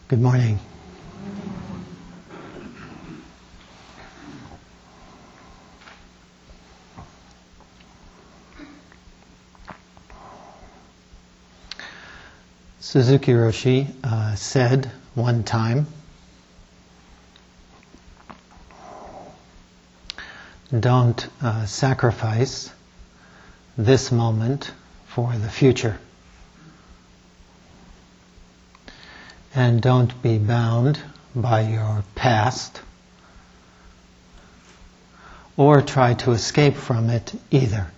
Good morning. Suzuki Roshi said one time, don't sacrifice this moment for the future. And don't be bound by your past or try to escape from it either.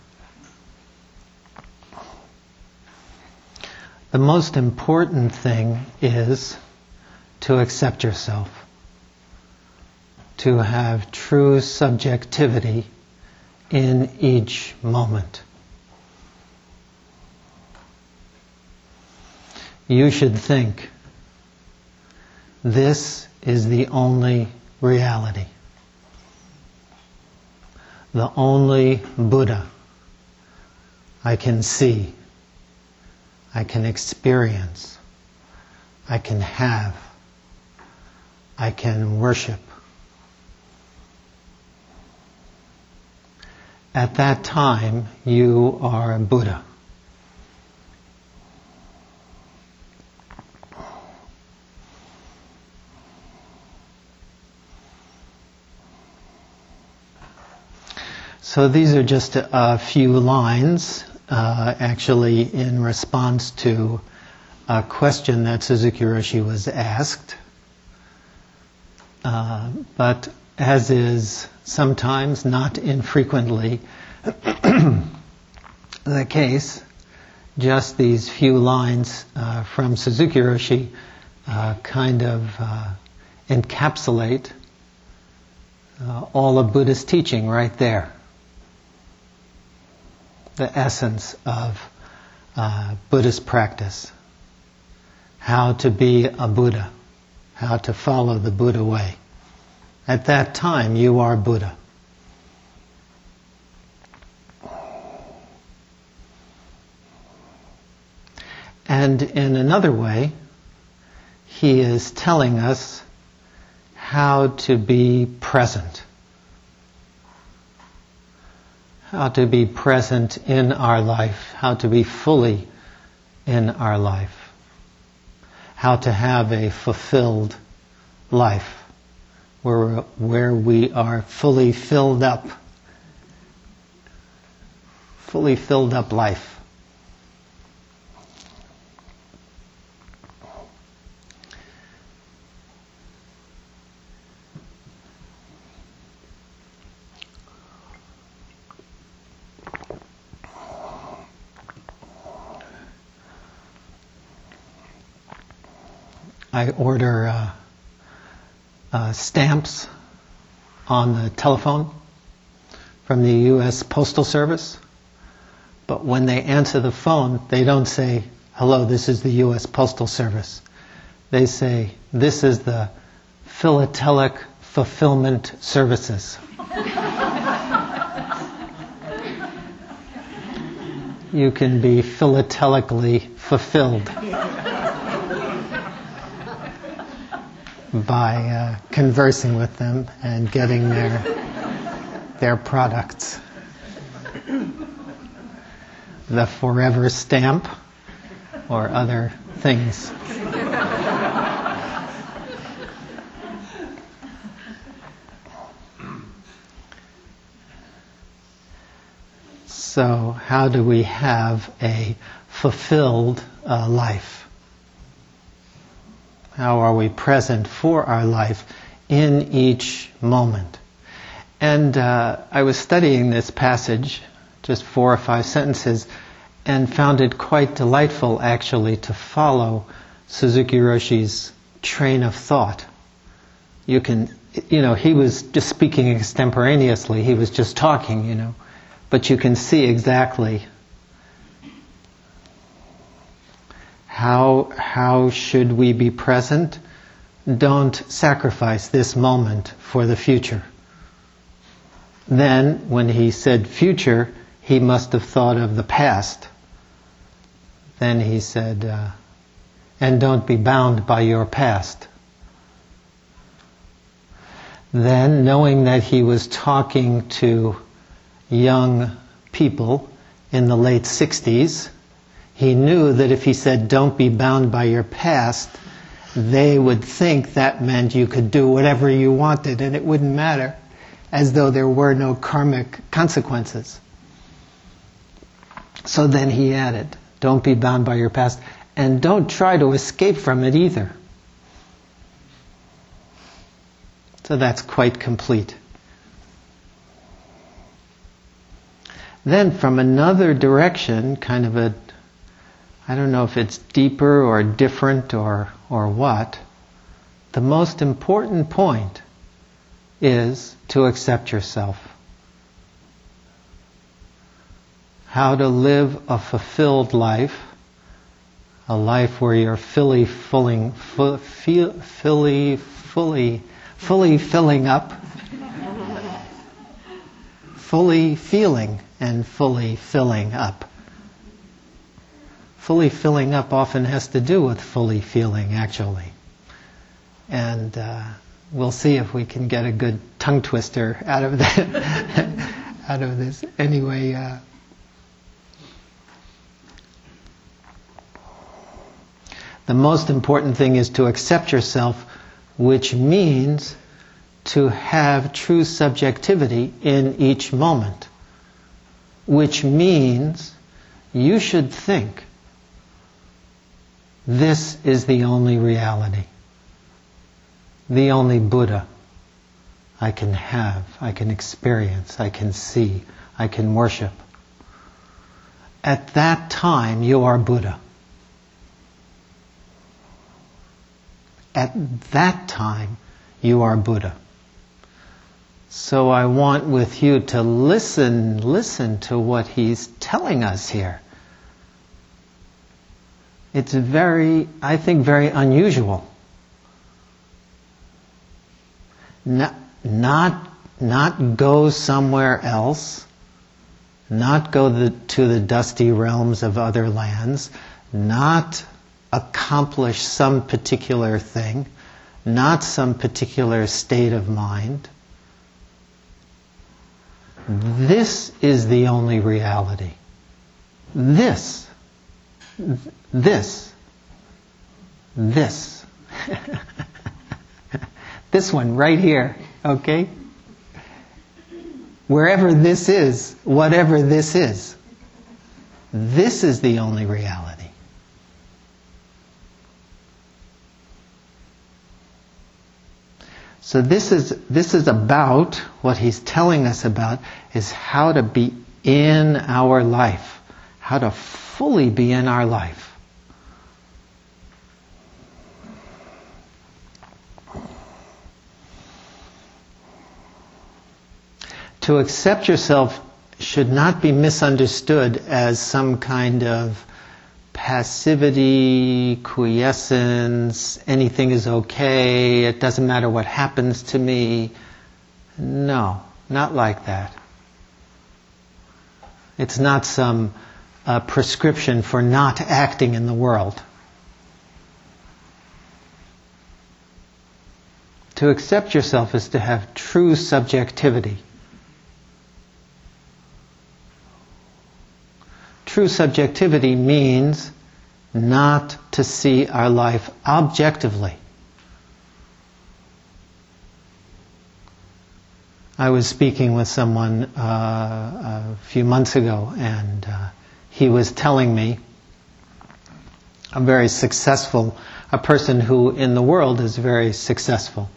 The most important thing is to accept yourself, to have true subjectivity in each moment. You should think, this is the only reality, the only Buddha I can see, I can experience, I can have, I can worship. At that time, you are a Buddha. So these are just a few lines, actually in response to a question that Suzuki Roshi was asked. But as is sometimes, not infrequently, the case, just these few lines from Suzuki Roshi kind of encapsulate all of Buddha's teaching right there. The essence of Buddhist practice. How to be a Buddha. How to follow the Buddha way. At that time, you are Buddha. And in another way, he is telling us how to be present. How to be present in our life, how to be fully in our life, how to have a fulfilled life where we are fully filled up life. I order stamps on the telephone from the U.S. Postal Service, but when they answer the phone, they don't say, "Hello, this is the U.S. Postal Service." They say, "This is the Philatelic Fulfillment Services." You can be philatelically fulfilled by conversing with them and getting their products. The forever stamp or other things. So how do we have a fulfilled life? How are we present for our life in each moment? And I was studying this passage, just 4 or 5 sentences, and found it quite delightful actually to follow Suzuki Roshi's train of thought. He was just speaking extemporaneously, he was just talking, but you can see exactly how should we be present? Don't sacrifice this moment for the future. Then, when he said future, he must have thought of the past. Then he said, and don't be bound by your past. Then, knowing that he was talking to young people in the late 60s, he knew that if he said, don't be bound by your past, they would think that meant you could do whatever you wanted and it wouldn't matter, as though there were no karmic consequences. So then he added, don't be bound by your past, and don't try to escape from it either. So that's quite complete. Then from another direction, kind of a, I don't know if it's deeper or different or what, the most important point is to accept yourself. How to live a fulfilled life, a life where you're fully filling up, fully feeling and fully filling up. Fully filling up often has to do with fully feeling, actually. And we'll see if we can get a good tongue twister out of that, out of this. Anyway, the most important thing is to accept yourself, which means to have true subjectivity in each moment. Which means you should think, this is the only reality, the only Buddha I can have, I can experience, I can see, I can worship. At that time, you are Buddha. At that time, you are Buddha. So I want with you to listen to what he's telling us here. It's I think very unusual. Not go somewhere else, not go to the dusty realms of other lands, not accomplish some particular thing, not some particular state of mind. This is the only reality. This. This one right here, okay? Wherever this is, whatever this is the only reality. So this is about, what he's telling us about is how to be in our life, how to fully be in our life. To accept yourself should not be misunderstood as some kind of passivity, quiescence, anything is okay, it doesn't matter what happens to me. No, not like that. It's not some prescription for not acting in the world. To accept yourself is to have true subjectivity. True subjectivity means not to see our life objectively. I was speaking with someone a few months ago, and he was telling me, a person who in the world is very successful.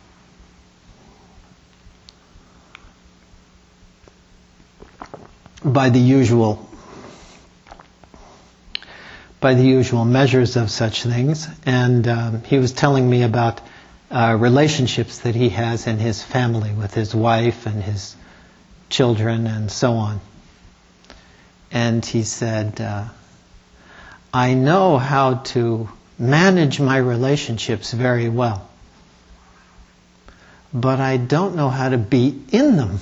By the usual measures of such things. And he was telling me about relationships that he has in his family with his wife and his children and so on. And he said, I know how to manage my relationships very well, but I don't know how to be in them.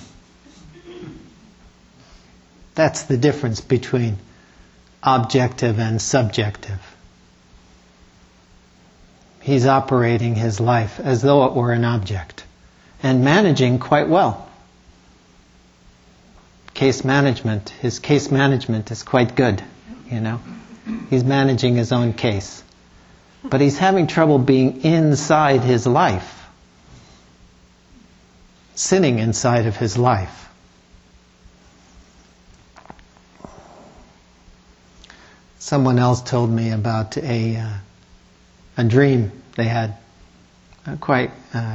That's the difference between objective and subjective. he's operating his life as though it were an object and managing quite well. His case management is quite good, He's managing his own case. But he's having trouble being inside his life, sitting inside of his life. Someone else told me about a dream they had, quite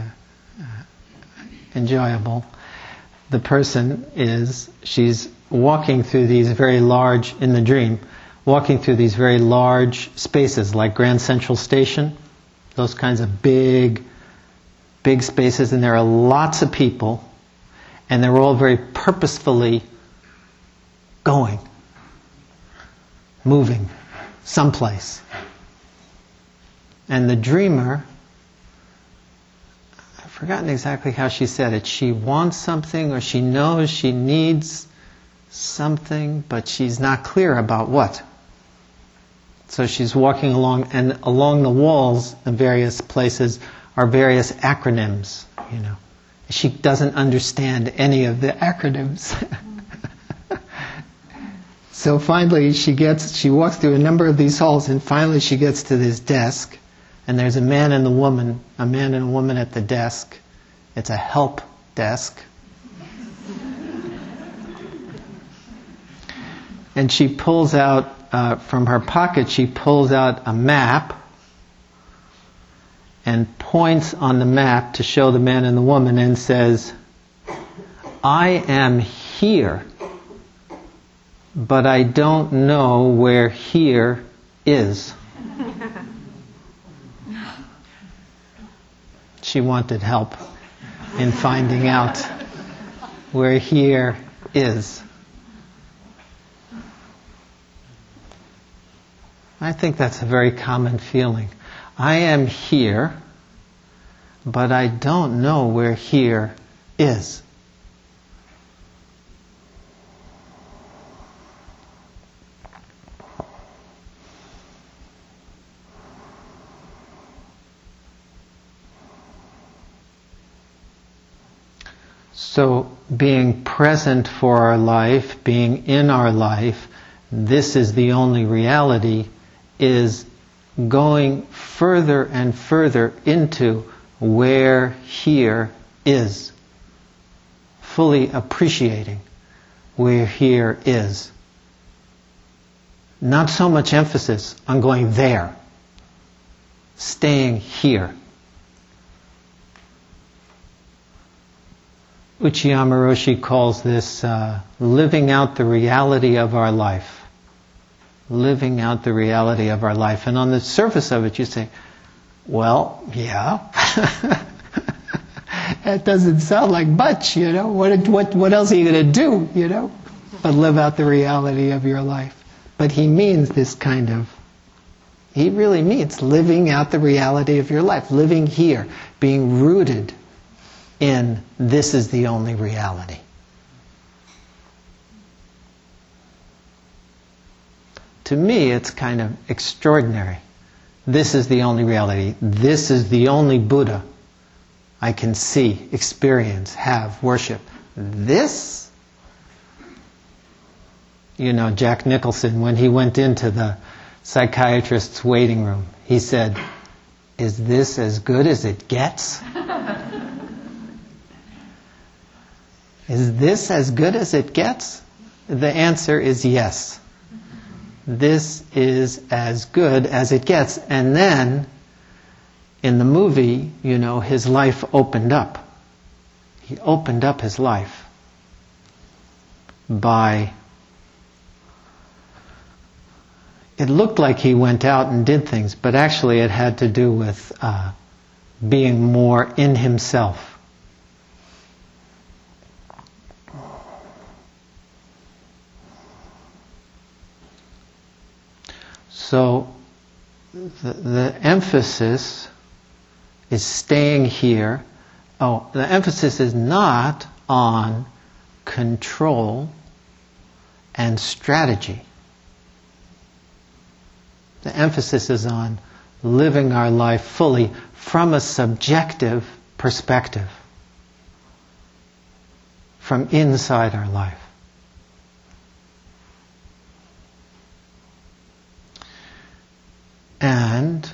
enjoyable. The person she's walking through these very large, in the dream, walking through these very large spaces like Grand Central Station, those kinds of big spaces, and there are lots of people, and they're all very purposefully moving someplace. And the dreamer, I've forgotten exactly how she said it, she wants something or she knows she needs something, but she's not clear about what. So she's walking along, and along the walls in various places are various acronyms, She doesn't understand any of the acronyms. So finally she walks through a number of these halls, and finally she gets to this desk, and there's a man and a woman at the desk. It's a help desk. And she pulls out, from her pocket, she pulls out a map and points on the map to show the man and the woman and says, "I am here, but I don't know where here is." She wanted help in finding out where here is. I think that's a very common feeling. I am here, but I don't know where here is. So being present for our life, being in our life, this is the only reality, is going further and further into where here is. Fully appreciating where here is. Not so much emphasis on going there. Staying here. Uchiyama Roshi calls this living out the reality of our life. Living out the reality of our life. And on the surface of it you say, well, yeah. That doesn't sound like much, What else are you going to do, But live out the reality of your life. But he means he really means living out the reality of your life. Living here. Being rooted in this is the only reality. To me, it's kind of extraordinary. This is the only reality. This is the only Buddha I can see, experience, have, worship. This? Jack Nicholson, when he went into the psychiatrist's waiting room, he said, "Is this as good as it gets?" Is this as good as it gets? The answer is yes. This is as good as it gets. And then, in the movie, his life opened up. He opened up his life by... It looked like he went out and did things, but actually it had to do with being more in himself. So the emphasis is staying here. The emphasis is not on control and strategy. The emphasis is on living our life fully from a subjective perspective, from inside our life. And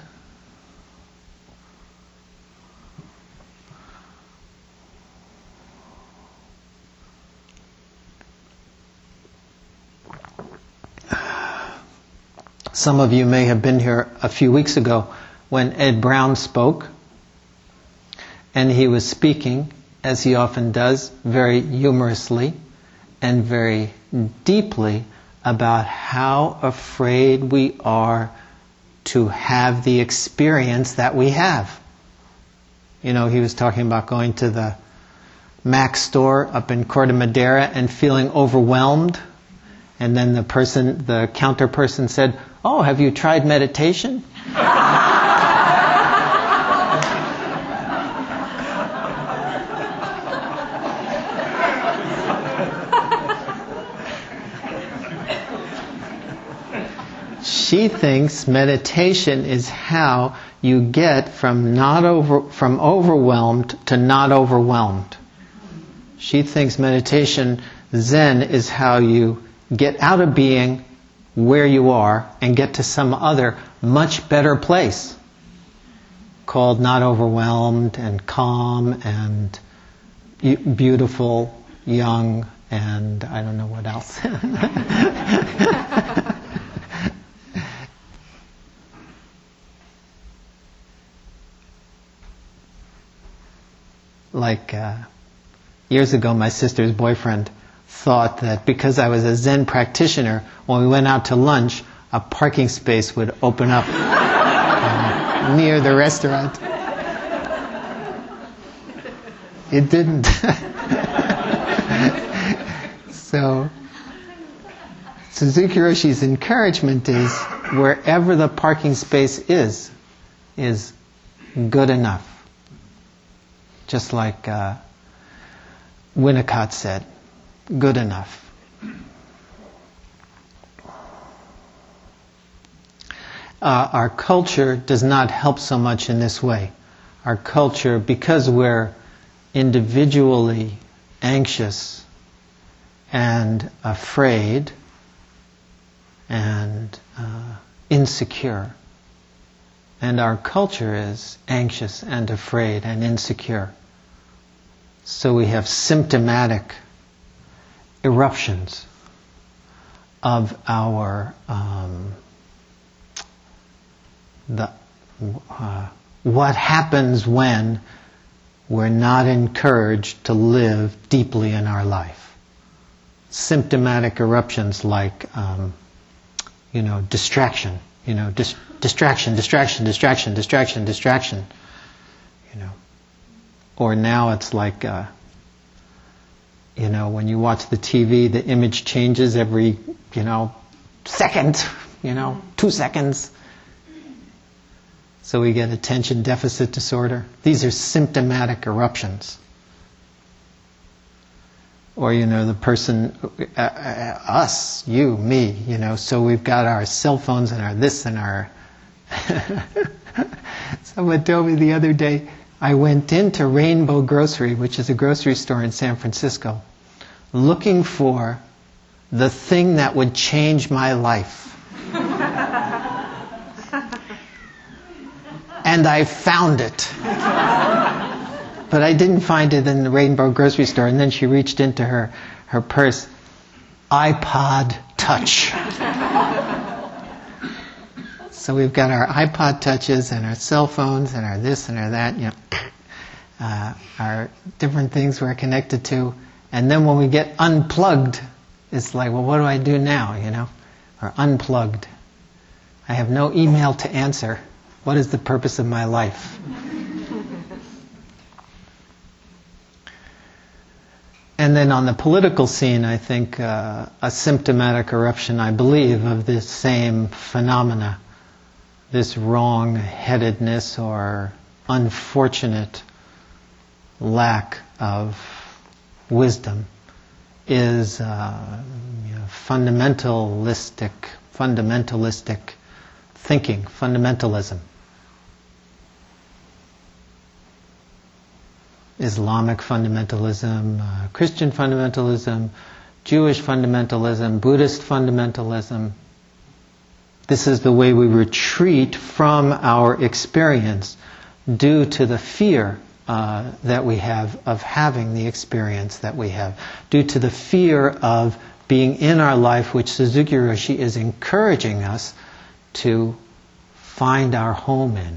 some of you may have been here a few weeks ago when Ed Brown spoke, and he was speaking, as he often does, very humorously and very deeply about how afraid we are to have the experience that we have. You know, he was talking about going to the Mac store up in Corte Madera and feeling overwhelmed. And then the counter person said, "Oh, have you tried meditation?" She thinks meditation is how you get from overwhelmed to not overwhelmed. She thinks meditation, Zen, is how you get out of being where you are and get to some other much better place called not overwhelmed and calm and beautiful, young, and I don't know what else. Like years ago, my sister's boyfriend thought that because I was a Zen practitioner, when we went out to lunch, a parking space would open up near the restaurant. It didn't. So Suzuki Roshi's encouragement is wherever the parking space is good enough. Just like Winnicott said, good enough. Our culture does not help so much in this way. Our culture, because we're individually anxious and afraid and insecure, and our culture is anxious and afraid and insecure. So we have symptomatic eruptions of our what happens when we're not encouraged to live deeply in our life. Symptomatic eruptions like distraction. Distraction. Or now it's like, when you watch the TV, the image changes every, second, 2 seconds. So we get attention deficit disorder. These are symptomatic eruptions. Or, the person, us, you, me, so we've got our cell phones and our this and our... Someone told me the other day, I went into Rainbow Grocery, which is a grocery store in San Francisco, looking for the thing that would change my life. And I found it. But I didn't find it in the Rainbow Grocery Store. And then she reached into her purse, iPod Touch. So we've got our iPod Touches and our cell phones and our this and our that, our different things we're connected to. And then when we get unplugged, it's like, well, what do I do now, Or unplugged. I have no email to answer. What is the purpose of my life? And then on the political scene, I think a symptomatic eruption, I believe, of this same phenomena, this wrong-headedness or unfortunate lack of wisdom, is fundamentalistic thinking, fundamentalism. Islamic fundamentalism, Christian fundamentalism, Jewish fundamentalism, Buddhist fundamentalism. This is the way we retreat from our experience due to the fear that we have of having the experience that we have, due to the fear of being in our life, which Suzuki Roshi is encouraging us to find our home in.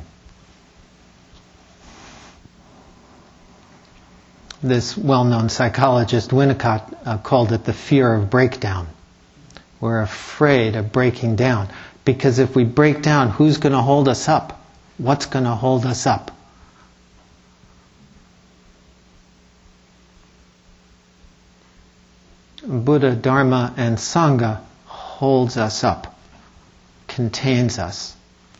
This well-known psychologist, Winnicott, called it the fear of breakdown. We're afraid of breaking down. Because if we break down, who's going to hold us up? What's going to hold us up? Buddha, Dharma, and Sangha holds us up, contains us.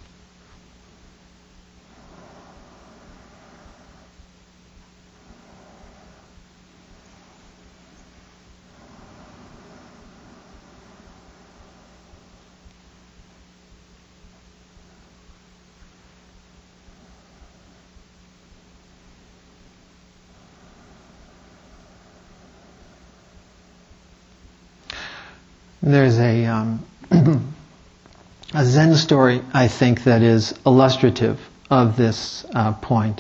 There's a Zen story, I think, that is illustrative of this point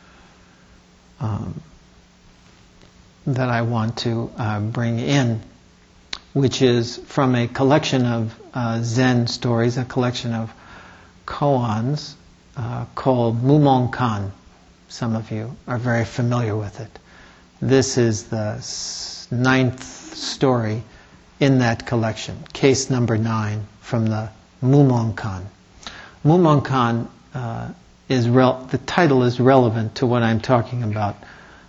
that I want to bring in, which is from a collection of Zen stories, a collection of koans called Mumonkan. Some of you are very familiar with it. This is the 9th story in that collection, case number 9 from the Mumonkan. Mumonkan the title is relevant to what I'm talking about.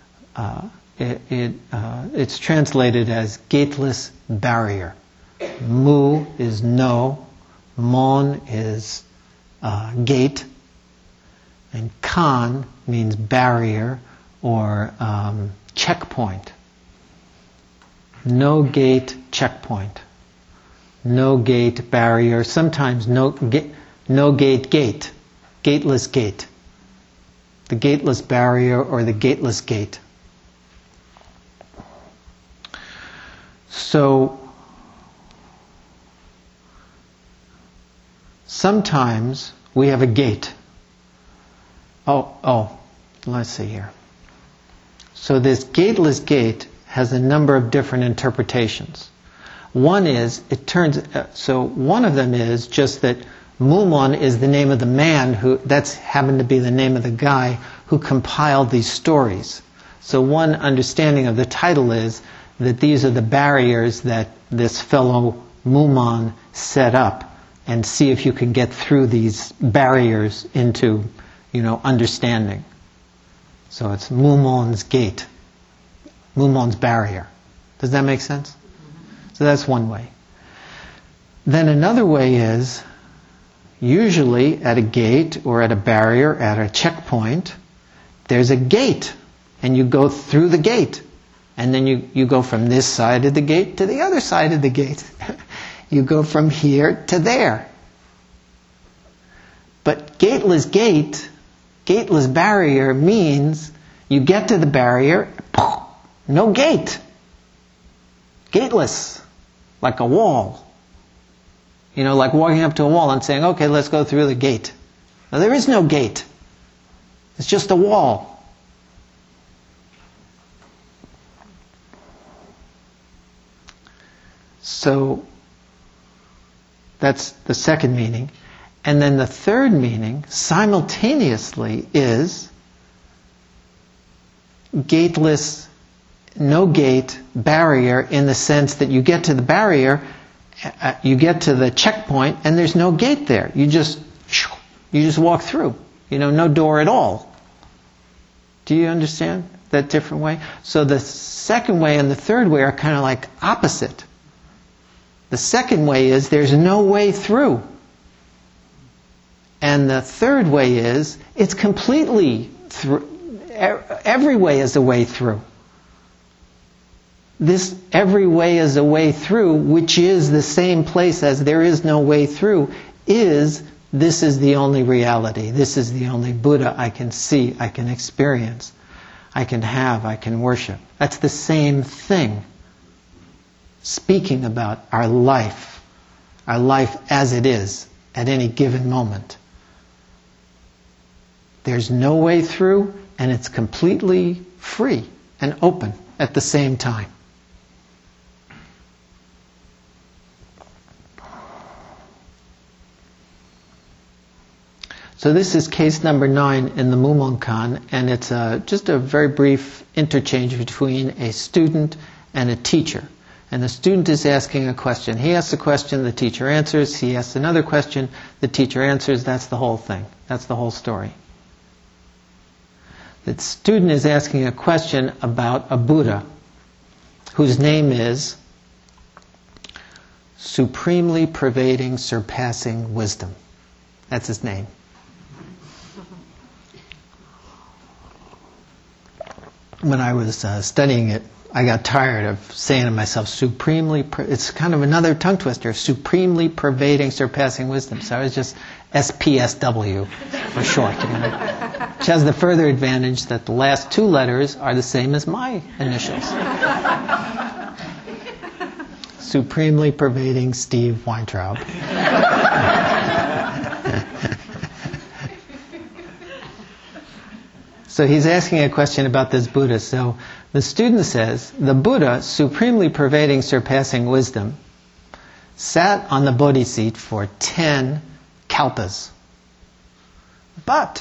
It's translated as gateless barrier. Mu is no, mon is gate, and kan means barrier or checkpoint. No gate, checkpoint. No gate, barrier. Sometimes no gate, gate. Gateless gate. The gateless barrier or the gateless gate. So, sometimes we have a gate. Let's see here. So this gateless gate has a number of different interpretations. One is, one of them is just that Mumon is the name of the man that's happened to be the name of the guy who compiled these stories. So one understanding of the title is that these are the barriers that this fellow Mumon set up, and see if you can get through these barriers into, understanding. So it's Mumon's gate. Mumon's barrier. Does that make sense? So that's one way. Then another way is, usually at a gate or at a barrier, at a checkpoint, there's a gate, and you go through the gate. And then you go from this side of the gate to the other side of the gate. You go from here to there. But gateless barrier means you get to the barrier, no gate. Gateless. Like a wall. Like walking up to a wall and saying, okay, let's go through the gate. Now there is no gate. It's just a wall. So that's the second meaning. And then the third meaning, simultaneously, is gateless, no gate, barrier, in the sense that you get to the barrier, you get to the checkpoint, and there's no gate there. You just walk through. No door at all. Do you understand that different way? So the second way and the third way are kind of like opposite. The second way is there's no way through. And the third way is it's completely through. Every way is a way through. This every way is a way through, which is the same place as there is no way through, this is the only reality. This is the only Buddha I can see, I can experience. I can have, I can worship. That's the same thing. Speaking about our life as it is at any given moment. There's no way through, and it's completely free and open at the same time. So this is case number 9 in the Mumonkan, and it's just a very brief interchange between a student and a teacher. And the student is asking a question. He asks a question, the teacher answers. He asks another question, the teacher answers. That's the whole thing. That's the whole story. The student is asking a question about a Buddha whose name is Supremely Pervading Surpassing Wisdom. That's his name. When I was studying it, I got tired of saying to myself, it's kind of another tongue twister, Supremely Pervading Surpassing Wisdom. So I was just SPSW for short. Which has the further advantage that the last 2 letters are the same as my initials. Supremely Pervading Steve Weintraub. So he's asking a question about this Buddha. So the student says, the Buddha, supremely pervading surpassing wisdom, sat on the Bodhi seat for 10 kalpas. But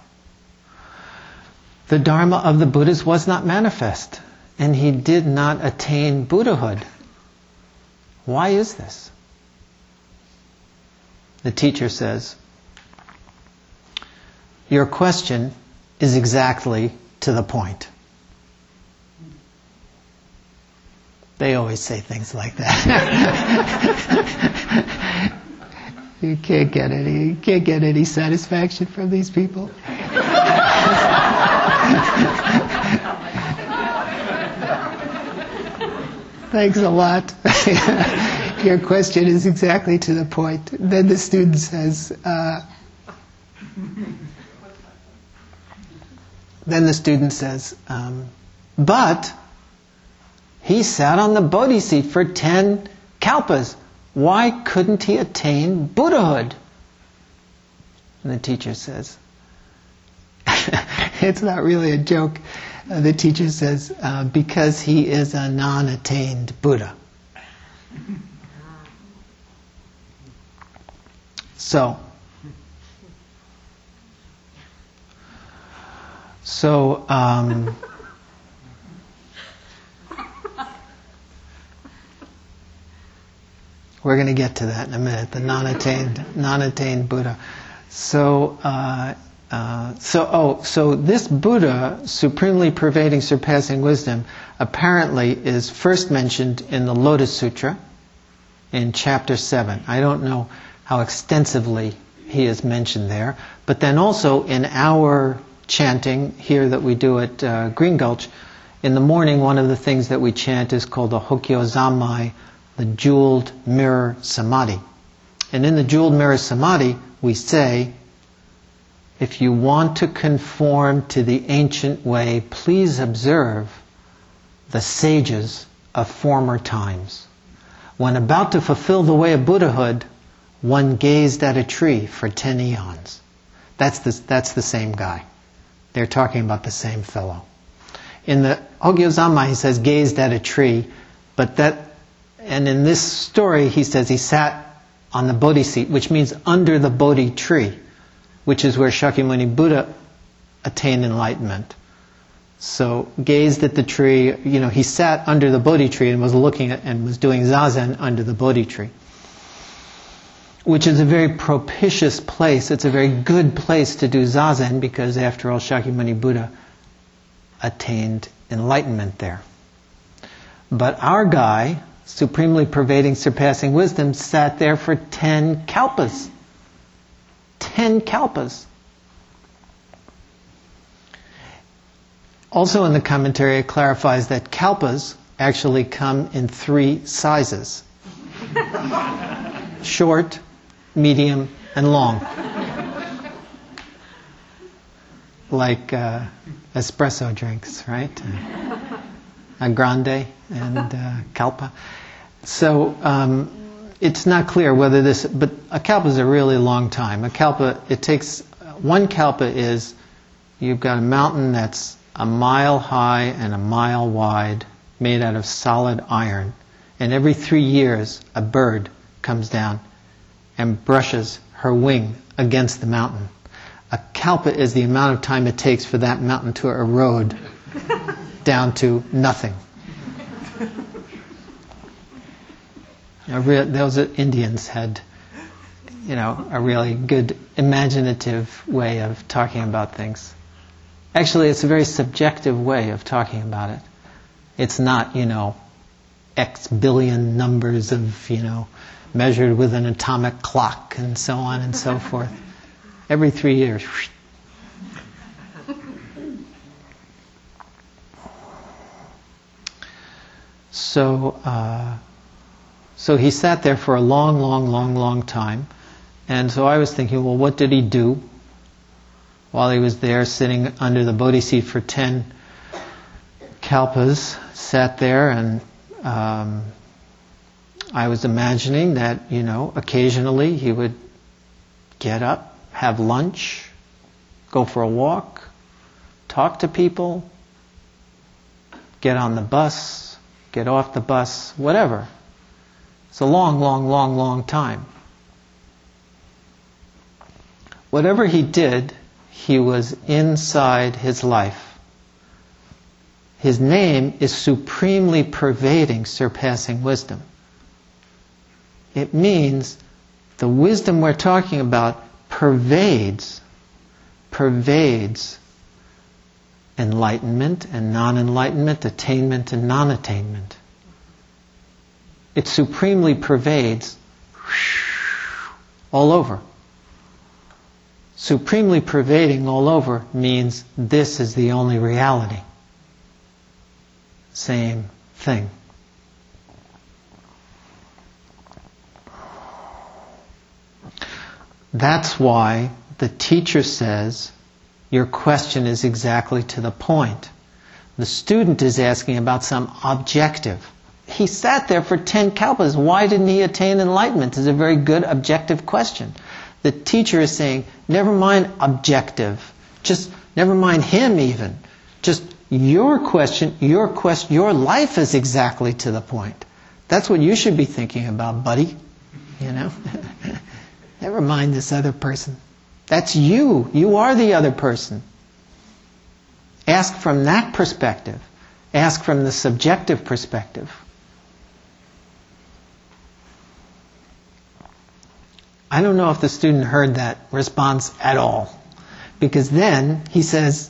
the Dharma of the Buddhas was not manifest, and he did not attain Buddhahood. Why is this? The teacher says, your question is exactly to the point. They always say things like that. You can't get any satisfaction from these people. Thanks a lot. Your question is exactly to the point. Then the student says, but he sat on the Bodhi seat for 10 kalpas. Why couldn't he attain Buddhahood? And the teacher says, it's not really a joke. The teacher says, because he is a non-attained Buddha. So we're going to get to that in a minute. The non-attained Buddha. So this Buddha, supremely pervading, surpassing wisdom, apparently is first mentioned in the Lotus Sutra in chapter 7. I don't know how extensively he is mentioned there, but then also in our chanting here that we do at Green Gulch, in the morning one of the things that we chant is called the Hokyo Zammai, the Jeweled Mirror Samadhi. And in the Jeweled Mirror Samadhi we say, if you want to conform to the ancient way, please observe the sages of former times. When about to fulfill the way of Buddhahood, one gazed at a tree for 10 eons. That's the same guy. They're talking about the same fellow. In the Hokyo Zammai he says gazed at a tree, and in this story he says he sat on the Bodhi seat, which means under the Bodhi tree, which is where Shakyamuni Buddha attained enlightenment. So gazed at the tree, he sat under the Bodhi tree and was looking at and was doing zazen under the Bodhi tree, which is a very propitious place. It's a very good place to do zazen because after all Shakyamuni Buddha attained enlightenment there. But our guy, supremely pervading, surpassing wisdom, sat there for 10 kalpas. 10 kalpas. Also in the commentary it clarifies that kalpas actually come in 3 sizes. Short, medium, and long. like espresso drinks, right? A grande and kalpa. So it's not clear whether this, but a kalpa is a really long time. A kalpa, it takes, one kalpa is, you've got a mountain that's a mile high and a mile wide, made out of solid iron. And every 3 years, a bird comes down and brushes her wing against the mountain. A kalpa is the amount of time it takes for that mountain to erode down to nothing. Those Indians had, a really good imaginative way of talking about things. Actually, it's a very subjective way of talking about it. It's not, X billion numbers of, measured with an atomic clock and so on and so forth. Every 3 years. So he sat there for a long time. And so I was thinking, well, what did he do while he was there sitting under the Bodhi seat for 10 kalpas? Sat there, and I was imagining that, occasionally he would get up, have lunch, go for a walk, talk to people, get on the bus, get off the bus, whatever. It's a long time. Whatever he did, he was inside his life. His name is supremely pervading, surpassing wisdom. It means the wisdom we're talking about pervades enlightenment and non-enlightenment, attainment and non-attainment. It supremely pervades all over. Supremely pervading all over means this is the only reality. Same thing. That's why the teacher says your question is exactly to the point. The student is asking about some objective. He sat there for 10 kalpas. Why didn't he attain enlightenment? Is a very good objective question. The teacher is saying, never mind objective. Just never mind him even. Just your question, your life is exactly to the point. That's what you should be thinking about, buddy. Never mind this other person. That's you. You are the other person. Ask from that perspective. Ask from the subjective perspective. I don't know if the student heard that response at all. Because then he says,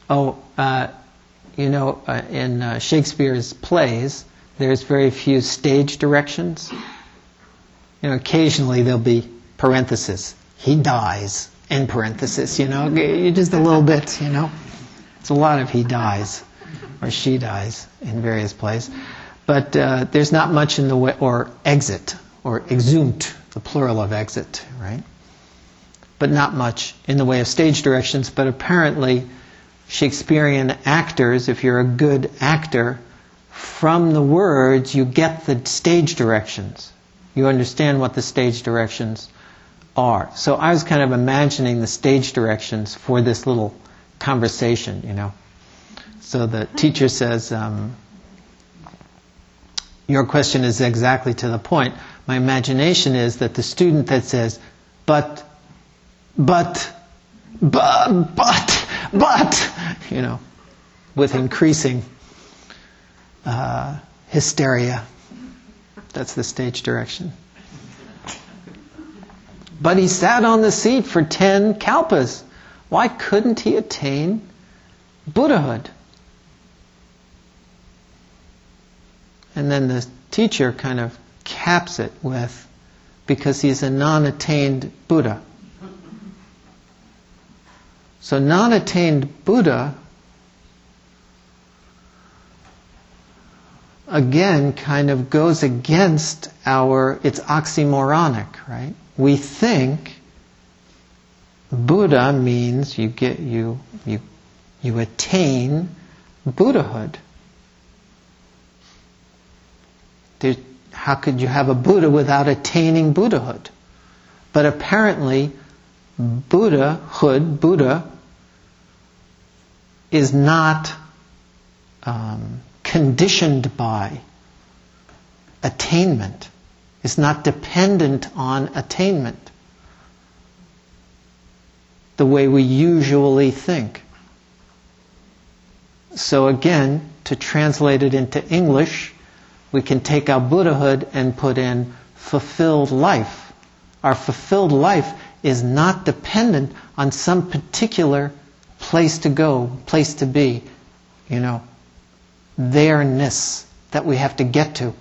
in Shakespeare's plays, there's very few stage directions. Occasionally there'll be parenthesis. He dies, end parenthesis, just a little bit, It's a lot of he dies, or she dies in various plays. But there's not much in the way, or exit, or exumt, the plural of exit, right? But not much in the way of stage directions. But apparently, Shakespearean actors, if you're a good actor, from the words you get the stage directions. You understand what the stage directions are. So I was kind of imagining the stage directions for this little conversation, So the teacher says, your question is exactly to the point. My imagination is that the student that says, but, with increasing hysteria. That's the stage direction. But he sat on the seat for 10 kalpas. Why couldn't he attain Buddhahood? And then the teacher kind of caps it with, because he's a non-attained Buddha. So non-attained Buddha, again, kind of goes against it's oxymoronic, right? We think Buddha means you You attain Buddhahood. How could you have a Buddha without attaining Buddhahood? But apparently, Buddha is not conditioned by attainment. It's not dependent on attainment the way we usually think. So again, to translate it into English, we can take our Buddhahood and put in fulfilled life. Our fulfilled life is not dependent on some particular place to go, place to be, there-ness that we have to get to.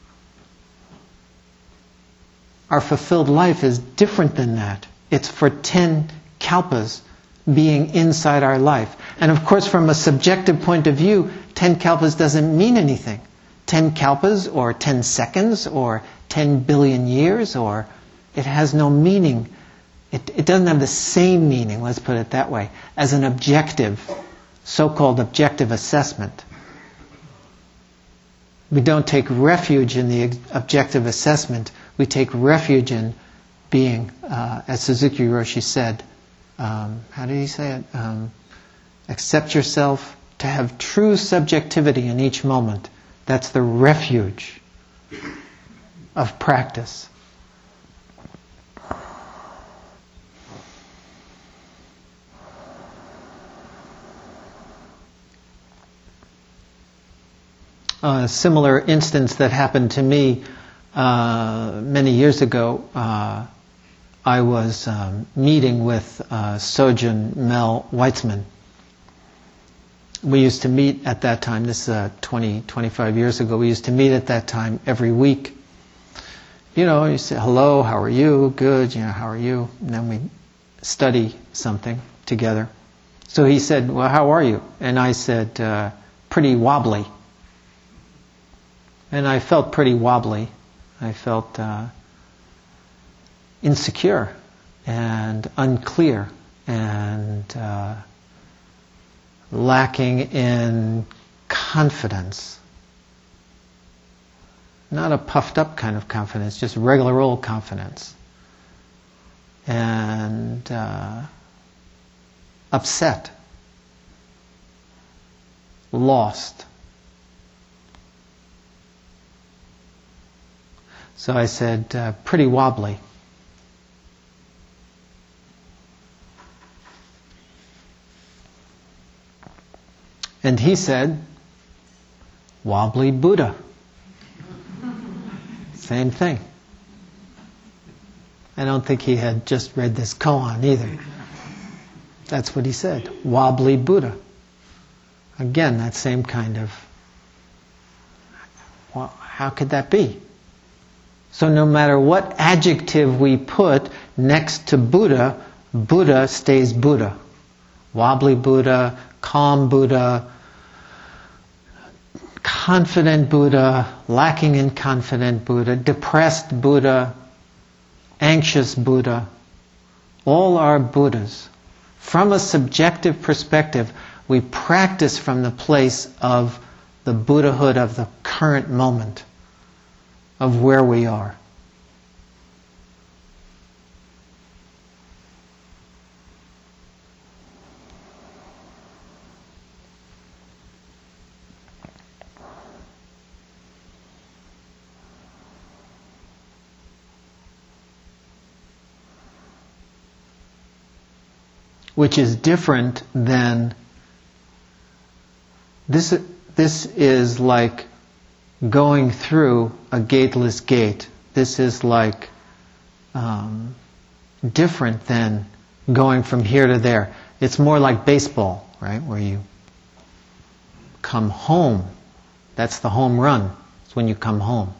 Our fulfilled life is different than that. It's for 10 kalpas being inside our life. And of course, from a subjective point of view, 10 kalpas doesn't mean anything. 10 kalpas or 10 seconds or 10 billion years, or it has no meaning. It doesn't have the same meaning, let's put it that way, as an objective, so-called objective assessment. We don't take refuge in the objective assessment. We take refuge in being, as Suzuki Roshi said, how did he say it? Accept yourself, to have true subjectivity in each moment. That's the refuge of practice. A similar instance that happened to me many years ago, I was meeting with Sojun Mel Weitzman. We used to meet at that time, this is 25 years ago, we used to meet at that time every week. You say, hello, how are you? Good, how are you? And then we study something together. So he said, well, how are you? And I said, pretty wobbly. And I felt pretty wobbly. I felt insecure and unclear and lacking in confidence. Not a puffed up kind of confidence, just regular old confidence. And upset. Lost. So I said, pretty wobbly. And he said, wobbly Buddha. Same thing. I don't think he had just read this koan either. That's what he said, wobbly Buddha. Again, that same kind of, well, how could that be? So no matter what adjective we put next to Buddha, Buddha stays Buddha. Wobbly Buddha, calm Buddha, confident Buddha, lacking in confident Buddha, depressed Buddha, anxious Buddha. All are Buddhas. From a subjective perspective, we practice from the place of the Buddhahood of the current moment, of where we are. Which is different than this is like going through a gateless gate. This is like different than going from here to there. It's more like baseball, right? Where you come home. That's the home run. It's when you come home.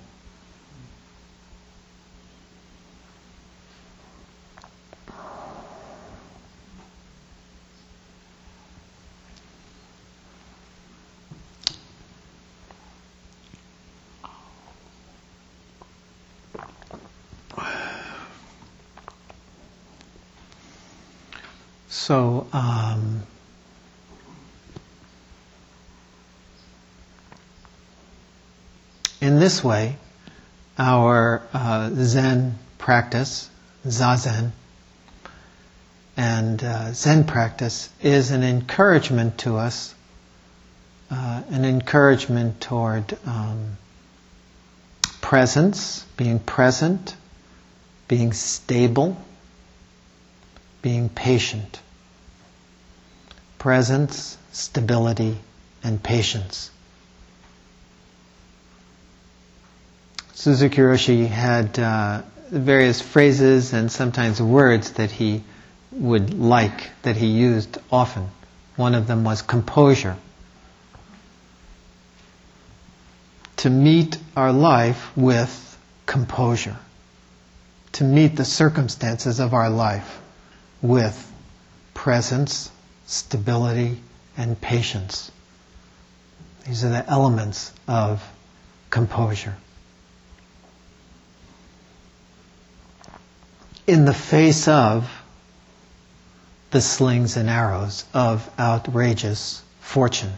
So, in this way, our Zen practice, Zazen, and Zen practice is an encouragement to us, an encouragement toward presence, being present, being stable, being patient. Presence, stability, and patience. Suzuki Roshi had various phrases and sometimes words that he would like, that he used often. One of them was composure. To meet our life with composure. To meet the circumstances of our life with presence, stability, and patience. These are the elements of composure. In the face of the slings and arrows of outrageous fortune.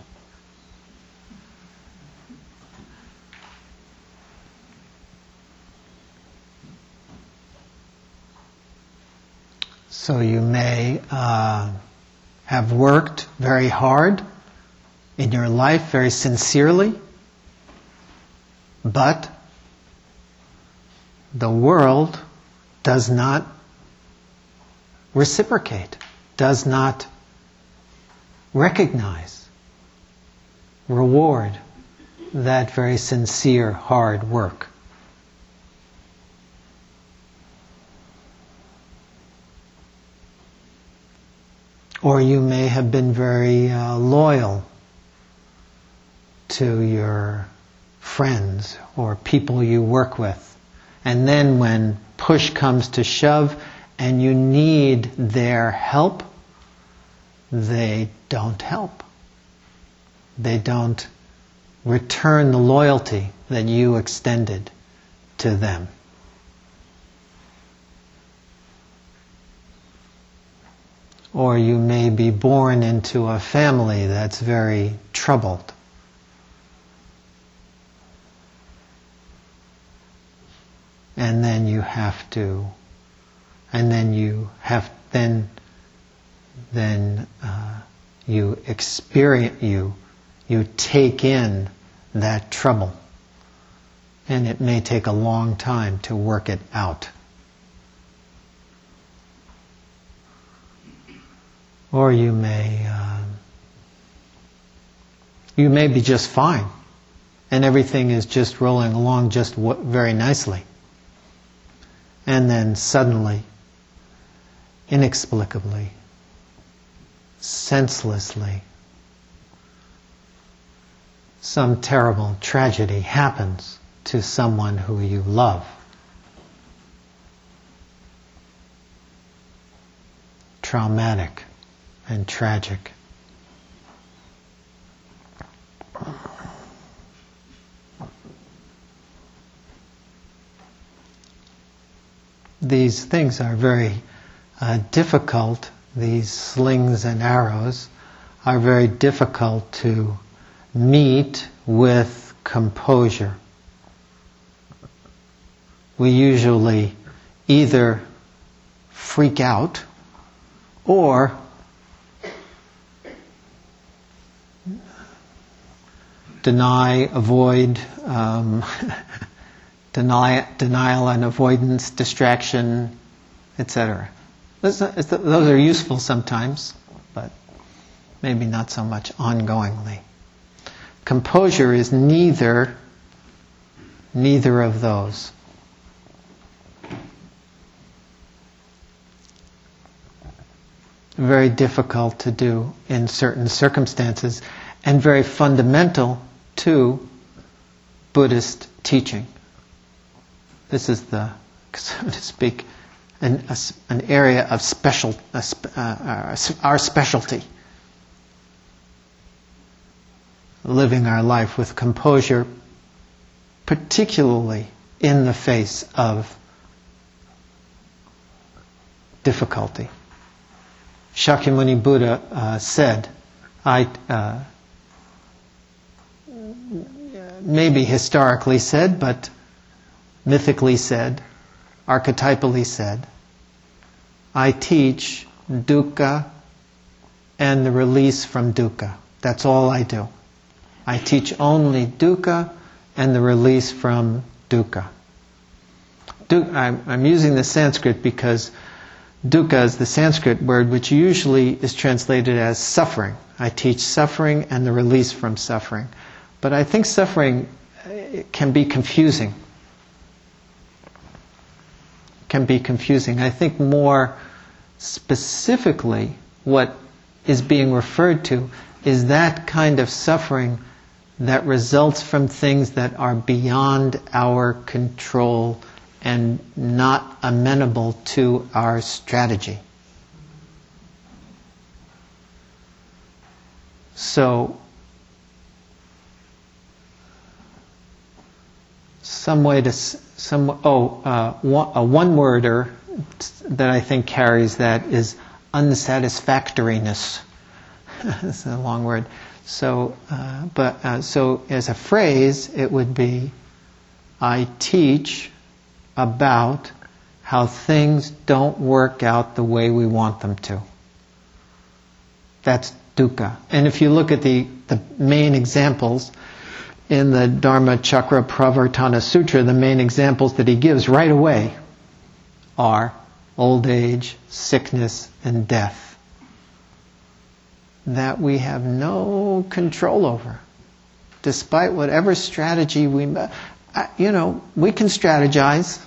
So you may have worked very hard in your life, very sincerely, but the world does not reciprocate, does not recognize, reward that very sincere, hard work. Or you may have been very loyal to your friends or people you work with. And then when push comes to shove and you need their help, they don't help. They don't return the loyalty that you extended to them. Or you may be born into a family that's very troubled. And then you have to, and then you have, then you experience, you take in that trouble. And it may take a long time to work it out. Or you may be just fine, and everything is just rolling along just very nicely. And then suddenly, inexplicably, senselessly, some terrible tragedy happens to someone who you love. Traumatic and tragic. These things are very difficult. These slings and arrows are very difficult to meet with composure. We usually either freak out or deny, avoid, denial and avoidance, distraction, etc. Those are useful sometimes, but maybe not so much ongoingly. Composure is neither of those. Very difficult to do in certain circumstances, and very fundamental to Buddhist teaching. This is the, so to speak, an area of our specialty. Living our life with composure, particularly in the face of difficulty. Shakyamuni Buddha said, maybe historically said, but mythically said, archetypally said, I teach dukkha and the release from dukkha. That's all I do. I teach only dukkha and the release from dukkha. I'm using the Sanskrit because dukkha is the Sanskrit word which usually is translated as suffering. I teach suffering and the release from suffering. But I think suffering can be confusing. I think more specifically what is being referred to is that kind of suffering that results from things that are beyond our control and not amenable to our strategy. So, a one-worder that I think carries that is unsatisfactoriness. It's a long word. So as a phrase, it would be, I teach about how things don't work out the way we want them to. That's dukkha. And if you look at the main examples in the Dharma Chakra Pravartana Sutra, the main examples that he gives right away are old age, sickness, and death. That we have no control over. Despite whatever strategy we can strategize.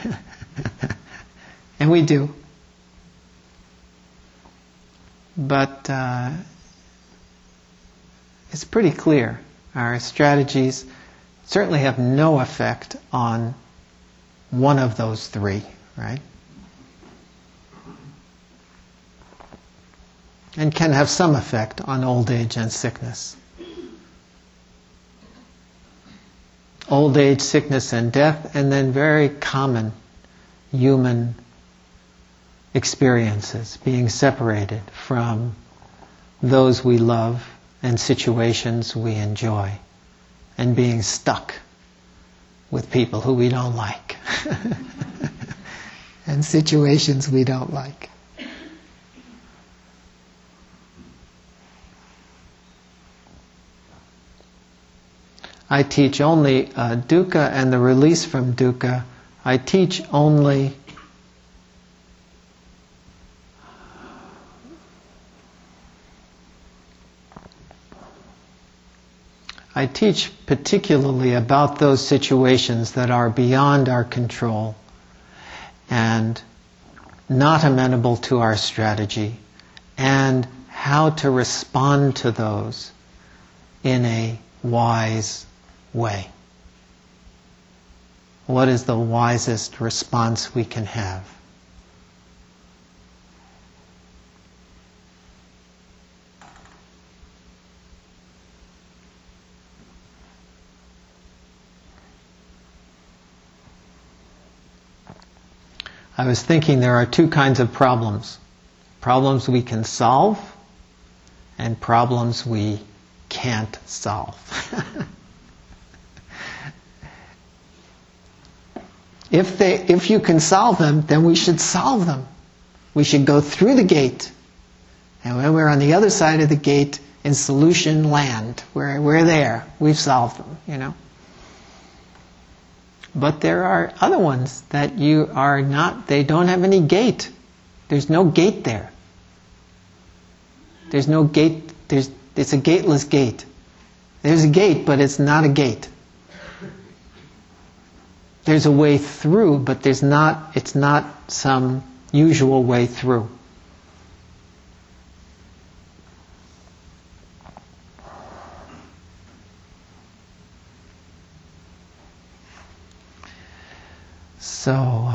And we do. But it's pretty clear. Our strategies certainly have no effect on one of those three, right? And can have some effect on old age and sickness. Old age, sickness, and death, and then very common human experiences, being separated from those we love and situations we enjoy, and being stuck with people who we don't like, and situations we don't like. I teach only dukkha and the release from dukkha. I teach only particularly about those situations that are beyond our control and not amenable to our strategy, and how to respond to those in a wise way. What is the wisest response we can have? I was thinking there are two kinds of problems. Problems we can solve and problems we can't solve. If you can solve them, then we should solve them. We should go through the gate. And when we're on the other side of the gate in solution land, we're there. We've solved them, But there are other ones that they don't have any gate. There's no gate there. There's no gate, it's a gateless gate. There's a gate, but it's not a gate. There's a way through, but it's not some usual way through. So,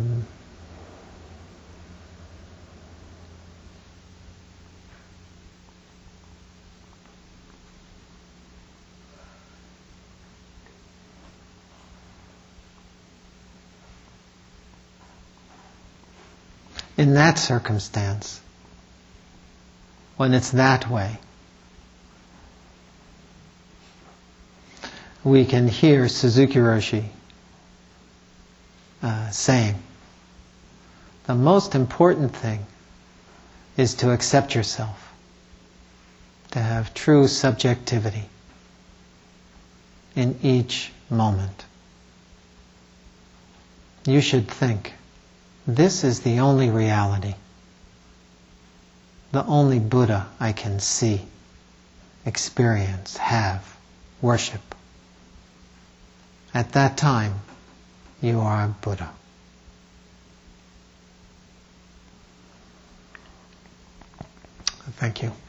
in that circumstance, when it's that way, we can hear Suzuki Roshi saying, the most important thing is to accept yourself, to have true subjectivity in each moment. You should think, this is the only reality, the only Buddha I can see, experience, have, worship. At that time, you are Buddha. Thank you.